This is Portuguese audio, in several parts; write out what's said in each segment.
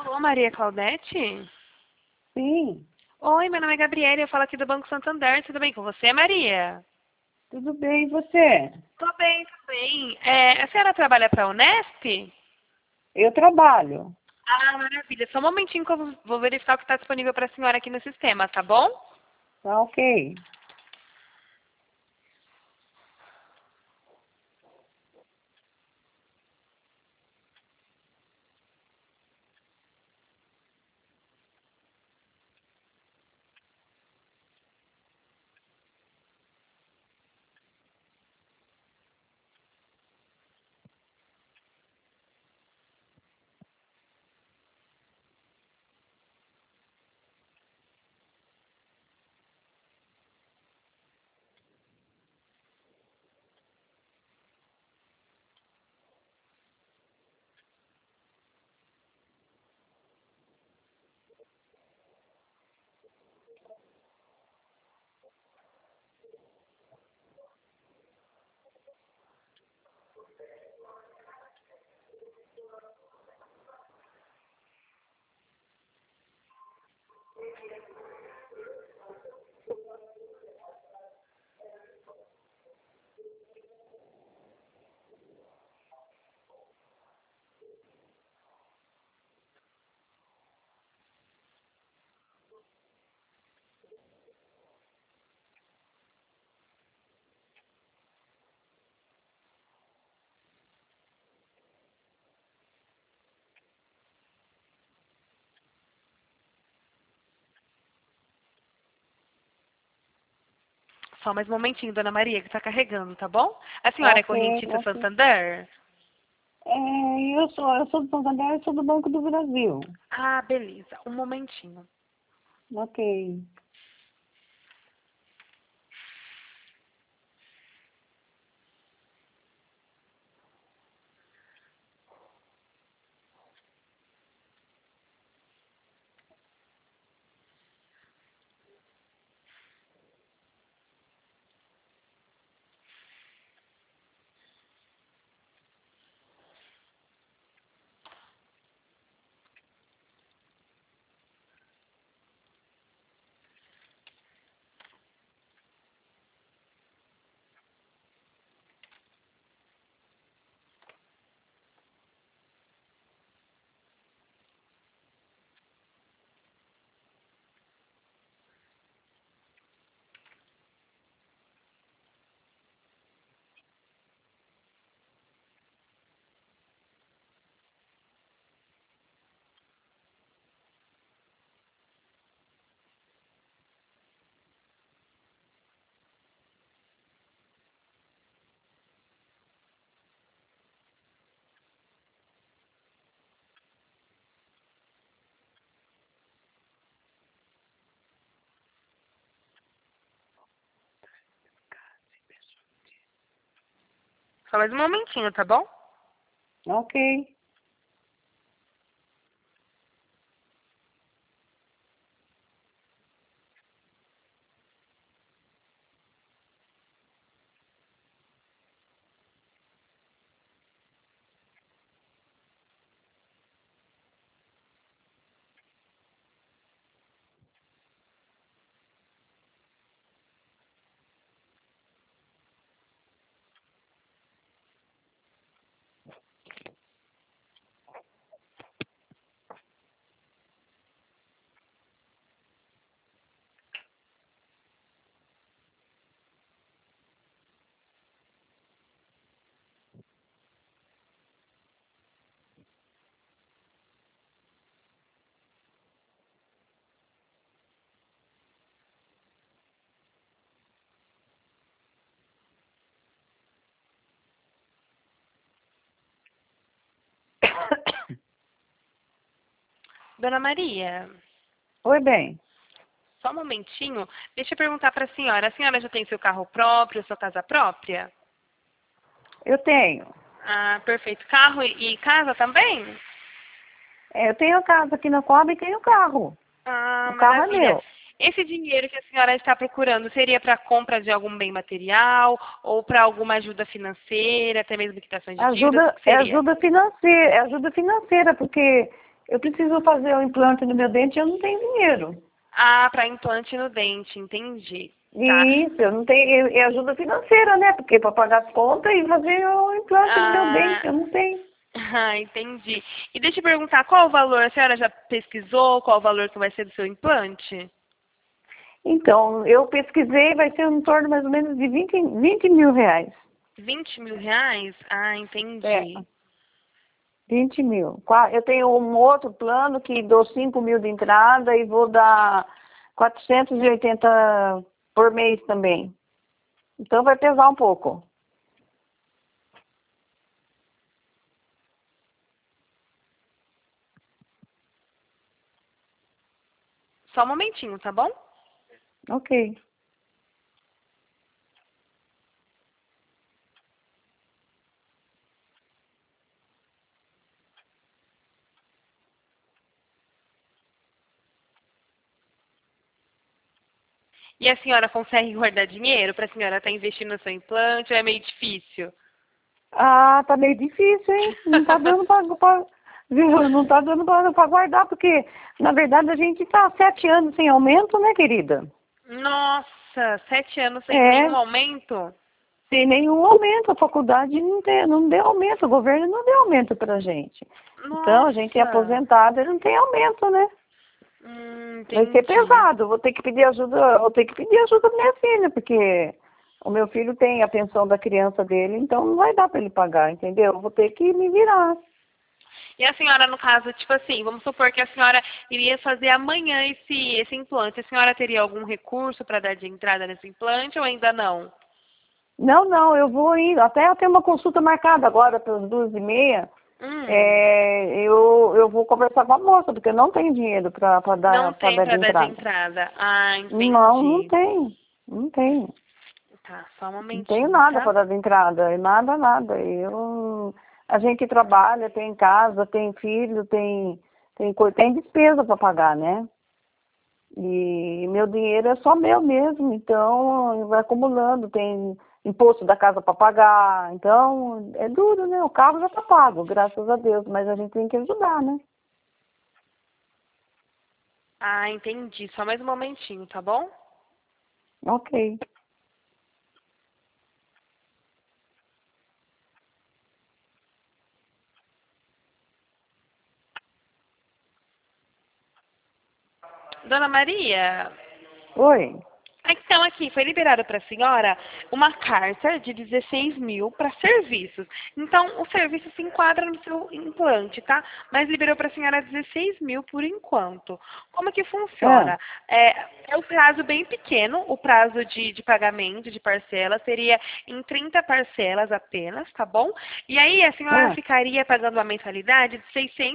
Alô, Maria Claudete? Sim, Oi, meu nome é Gabriela, eu falo aqui do Banco Santander. Tudo bem com você, Maria? tudo bem, e você? Tô bem, tô bem. A senhora trabalha para a Unesp? Eu trabalho. Ah, maravilha. Só um momentinho que eu vou verificar o que está disponível para a senhora aqui no sistema, tá bom? Tá ok. Só mais um momentinho, dona Maria, que está carregando, tá bom? A Tá senhora é ok, correntista ok. Santander? Eu sou do Santander, eu sou do Banco do Brasil. Ah, beleza. Um momentinho. Ok. Só mais um momentinho, tá bom? Ok. Dona Maria, Oi, bem. só um momentinho. Deixa eu perguntar para a senhora. A senhora já tem seu carro próprio, sua casa própria? Eu tenho. Ah, perfeito. Carro e casa também? Eu tenho casa aqui na Coab e tenho carro. Ah, O carro é maravilha. meu. Esse dinheiro que a senhora está procurando seria para compra de algum bem material ou para alguma ajuda financeira, até mesmo quitações de dívidas? O Ajuda, que é seria? ajuda financeira, porque Eu preciso fazer um implante no meu dente e eu não tenho dinheiro. Ah, para implante no dente, entendi. Tá. Isso, eu não tenho, é ajuda financeira, né? Porque para pagar as contas e fazer o implante no meu dente, Ah, eu não tenho. ah, entendi. E deixa eu perguntar, qual o valor? A senhora já pesquisou qual o valor que vai ser do seu implante? Então, eu pesquisei, vai ser em torno mais ou menos de 20 mil reais. 20 mil reais? Ah, É, entendi. 20 mil. Eu tenho um outro plano que dou 5 mil de entrada e vou dar 480 por mês também. Então vai pesar um pouco. Só um momentinho, tá bom? Ok. E a senhora consegue guardar dinheiro para a senhora estar investindo no seu implante ou é meio difícil? Ah, tá meio difícil, hein? Não tá dando viu? Não tá dando pra guardar, porque, na verdade, a gente tá há 7 anos sem aumento, né, querida? Nossa, 7 anos sem nenhum É, aumento? sem nenhum aumento. A faculdade não deu aumento, o governo não deu aumento pra gente. Então, a gente é Nossa, aposentado e não tem aumento, né? Vai ser entendi. pesado, vou ter que pedir ajuda da minha filha, porque o meu filho tem a pensão da criança dele, então não vai dar para ele pagar, entendeu? Eu vou ter que me virar. E a senhora, no caso, tipo assim, vamos supor que a senhora iria fazer amanhã esse implante. A senhora teria algum recurso para dar de entrada nesse implante ou ainda não? Não, não, eu vou ir, até eu tenho uma consulta marcada agora para as 2h30, Hum, eu vou conversar com a moça, porque eu não tenho dinheiro para não tem dar de para dar de entrada. entrada. Ah, Não, não entendi. tem, não tenho. Tá, só um Não tenho momentinho, nada tá? para dar de entrada, nada, nada. A gente trabalha, tem casa, tem filho, tem despesa para pagar, né? E meu dinheiro é só meu mesmo, então vai acumulando, tem imposto da casa para pagar, então é duro, né? O carro já está pago, graças a Deus, mas a gente tem que ajudar, né? Ah, entendi. Só mais um momentinho, tá bom? Ok. Dona Maria, Oi. então, aqui, foi liberado para a senhora uma carta de 16 mil para serviços. Então, o serviço se enquadra no seu implante, tá? Mas liberou para a senhora 16 mil por enquanto. Como que Ah, funciona? É um prazo bem pequeno, o prazo de pagamento, de parcela, seria em 30 parcelas apenas, tá bom? E aí, a senhora ah, ficaria pagando uma mensalidade de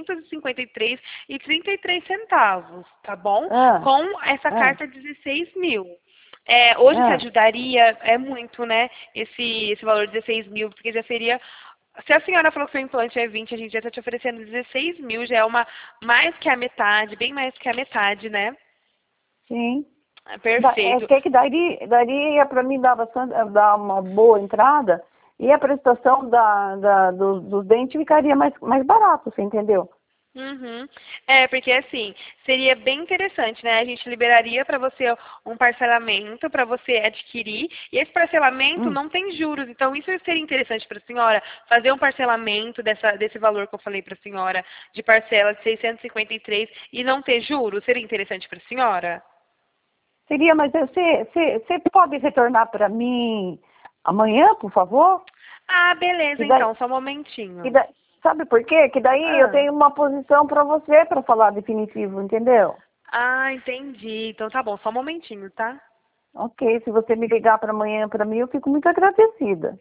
653,33 centavos, tá bom? ah, Com essa ah, carta 16 mil. Hoje te ah. ajudaria, é muito, né? Esse valor de 16 mil, porque já seria. Se a senhora falou que seu implante é 20, a gente já está te oferecendo 16 mil, já é uma mais que a metade, bem mais que a metade, né? Sim. Perfeito. Que daria para mim dar bastante, dar uma boa entrada e a prestação dos dentes ficaria mais barato, você entendeu? Uhum. Porque assim, seria bem interessante, né? A gente liberaria para você um parcelamento para você adquirir, e esse parcelamento Hum. não tem juros. Então, isso seria interessante para a senhora, fazer um parcelamento desse valor que eu falei para a senhora, de parcela de 653 e não ter juros, seria interessante para a senhora? Seria, mas você pode retornar para mim amanhã, por favor? Ah, beleza, Que daí, então, só um que momentinho. daí, sabe por quê? Que daí eu Ah, tenho uma posição para você para falar definitivo, entendeu? entendi. Então tá bom, só um momentinho, tá? Ok, se você me ligar para amanhã para mim, eu fico muito agradecida.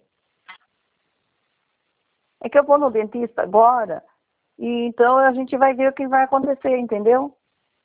É que eu vou no dentista agora, e então a gente vai ver o que vai acontecer, entendeu?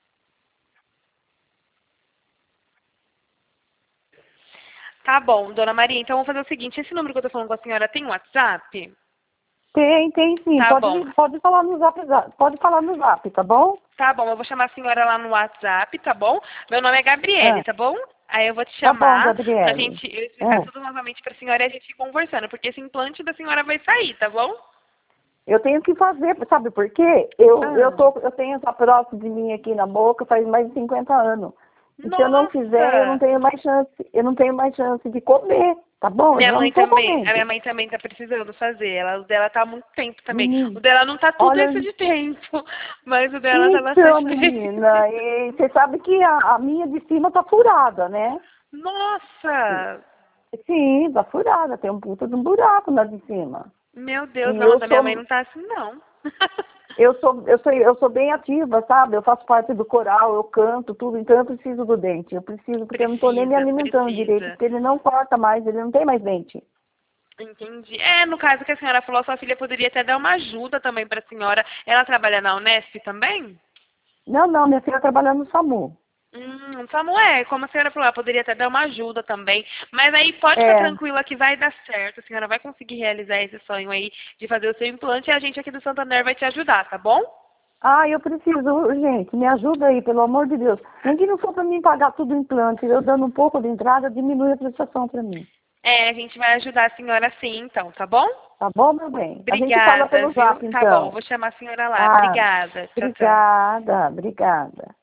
Tá bom, dona Maria, então vamos fazer o seguinte, esse número que eu tô falando com a senhora tem WhatsApp? Tem sim. Tá bom. Pode falar no zap, pode falar no zap, tá bom? Tá bom, eu vou chamar a senhora lá no WhatsApp, tá bom? Meu nome é Gabriele, Ah, tá bom? Aí eu vou te tá bom, chamar pra Gabriele. gente eu explicar Ah, tudo novamente pra senhora e a gente ir conversando, porque esse implante da senhora vai sair, tá bom? Eu tenho que fazer, sabe por quê? Eu tenho essa prótese de mim aqui na boca faz mais de 50 anos. E se eu não fizer, eu não tenho mais chance de comer, tá bom? Eu Minha já não mãe tô também, a comendo. minha mãe também tá precisando fazer. O dela tá há muito tempo também. O Menina, dela não tá tudo olha, isso de tempo, mas o dela tá então, bastante tempo. menina, e você sabe que a minha de cima tá furada, né? Nossa! Sim, tá furada, tem um puta de um buraco na de cima. Meu Deus, E não, da minha mãe não tá assim, não. eu sou bem ativa, sabe? Eu faço parte do coral, eu canto tudo, então eu preciso do dente. Eu preciso, porque eu não tô nem me Precisa, alimentando direito, precisa. porque ele não corta mais, ele não tem mais dente. Entendi. É, no caso que a senhora falou, sua filha poderia até dar uma ajuda também para a senhora. Ela trabalha na Unesp também? Não, não, minha filha trabalha no SAMU. Samuel, como a senhora falou, ela poderia até dar uma ajuda também. Mas aí pode ficar É. tranquila que vai dar certo. A senhora vai conseguir realizar esse sonho aí de fazer o seu implante e a gente aqui do Santander vai te ajudar, tá bom? Ah, eu preciso, gente, me ajuda aí, pelo amor de Deus. Nem que não for para mim pagar tudo o implante, eu dando um pouco de entrada, diminui a prestação para mim. É, a gente vai ajudar a senhora sim, então, tá bom? Tá bom, meu bem? A gente fala Obrigada, pelo viu? zap, Tá bom, então. vou chamar a senhora lá. Ah, Obrigada. Tchau, tchau. obrigada, obrigada.